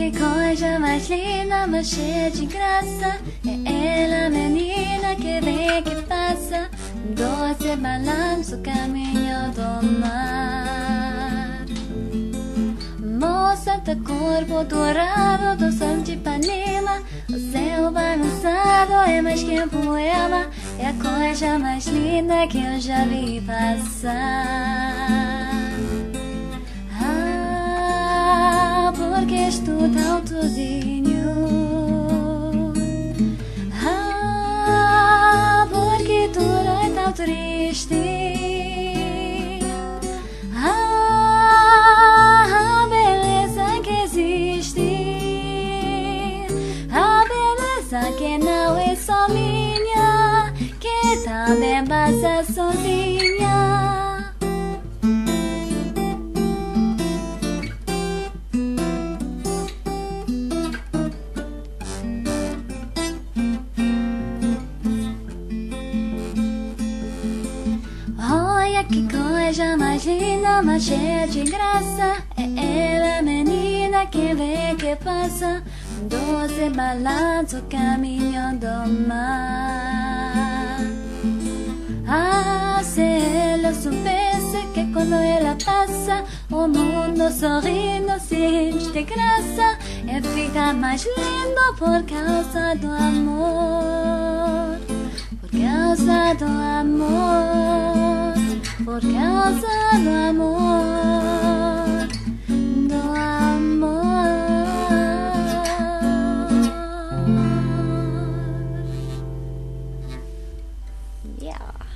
que coisa mais linda, mais cheia de graça. É ela, menina que vem que passa, doce balanço, caminho do mar. Moça de corpo dourado do sol de Ipanema, o céu balançado é mais que um poema. É a coisa mais linda que eu já vi passar. Ah, porque estou tão sozinho. Ah, porque tudo é tão triste. Ah, a beleza que existe, a beleza que não é só minha, que também passa sozinha. Olha que coisa mais linda, mais cheia de graça. É ela, menina que vem que passa, doce balanço, caminho do mar. Ah, se ela soubesse que quando ela passa, o mundo sorrindo se enche de graça. E fica mais lindo por causa do amor, por causa do amor, por causa do amor, do amor. Yeah.